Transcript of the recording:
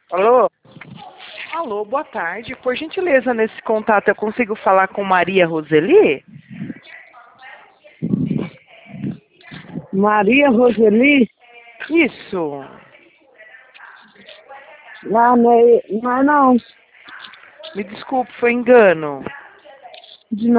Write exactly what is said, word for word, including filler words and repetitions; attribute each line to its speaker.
Speaker 1: Alô?
Speaker 2: Alô, boa tarde. Por gentileza, nesse contato eu consigo falar com Maria Roseli?
Speaker 1: Maria Roseli?
Speaker 2: Isso.
Speaker 1: Não, não é não. É não.
Speaker 2: Me desculpe, foi engano.
Speaker 1: De